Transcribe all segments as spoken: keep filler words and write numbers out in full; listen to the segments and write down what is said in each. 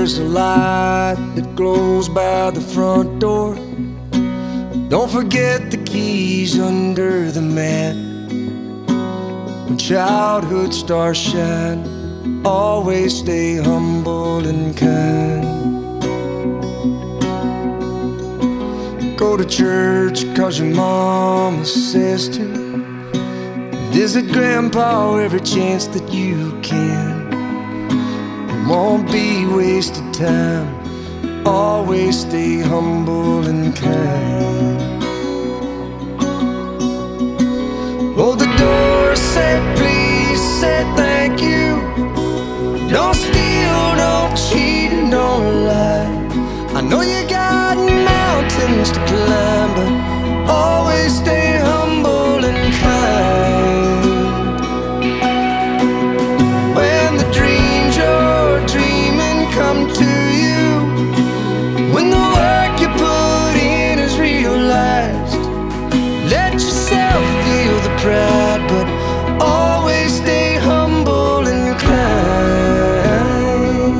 there's a light that glows by the front door. Don't forget the keys under the mat. When childhood stars shine, always stay humble and kind. Go to church cause your mama says to. Visit grandpa every chance that you can. It won't be wasted time. Always stay humble and kind. Hold the door, say please, say thank you. Don't steal, don't cheat, and don't lie. I know you got mountains to climb, but always stay humble and kind. When the dreams you're dreaming come to you, when the work you put in is realized, let yourself feel the pride, but always stay humble and kind.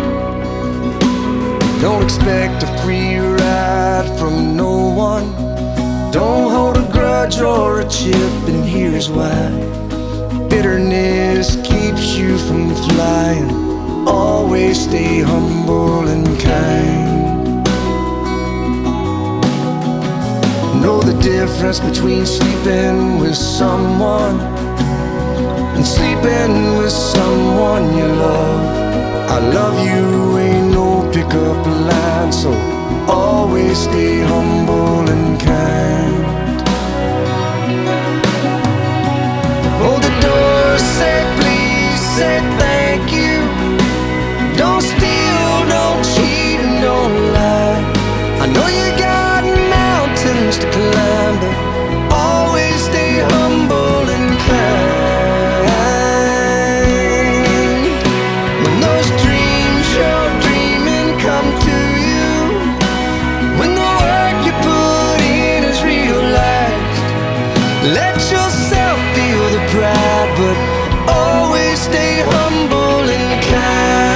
Don't expect a free ride from no one. Don't hold a grudge or a chip, and here's why. Bitterness keeps you from flying. Always stay humble and kind. Know the difference between sleeping with someone and sleeping with someone you love. I love you ain't no pickup line, so always stay humble and kind. Hold the door, say please, say thank you. Don't steal, don't cheat, and don't lie. I know you got mountains to climb, but always stay humble and kind. When those dreams you're dreaming come to you, when the work you put in is realized, let yourself feel the pride, but always stay humble and kind.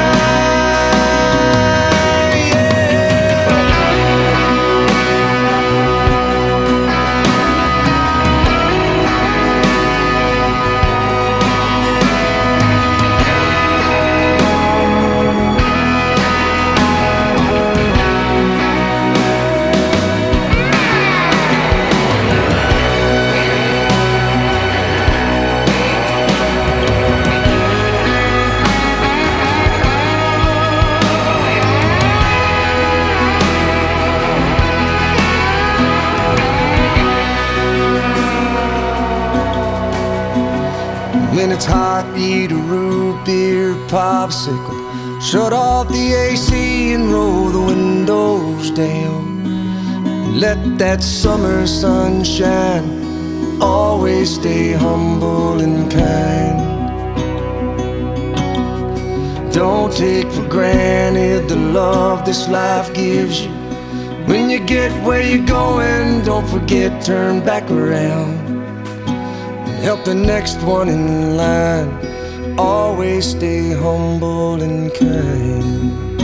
When it's hot, eat a root beer popsicle. Shut off the A C and roll the windows down. Let that summer sun shine. Always stay humble and kind. Don't take for granted the love this life gives you. When you get where you're going, don't forget, turn back around. Help the next one in line. Always stay humble and kind.